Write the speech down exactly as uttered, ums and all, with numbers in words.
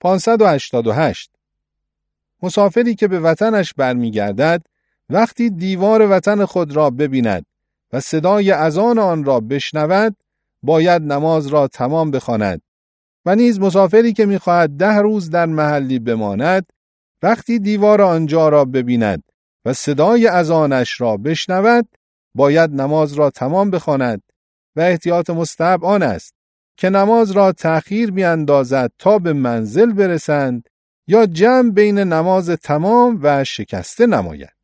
پانصد و هشتاد و هشت. مسافری که به وطنش برمیگردد وقتی دیوار وطن خود را ببیند و صدای اذان آن را بشنود باید نماز را تمام بخواند. و نیز مسافری که می‌خواهد ده روز در محلی بماند وقتی دیوار آنجا را ببیند و صدای اذانش را بشنود باید نماز را تمام بخواند و احتیاط مستحب آن است که نماز را تأخیر بیاندازد تا به منزل برسند یا جمع بین نماز تمام و شکسته نماید.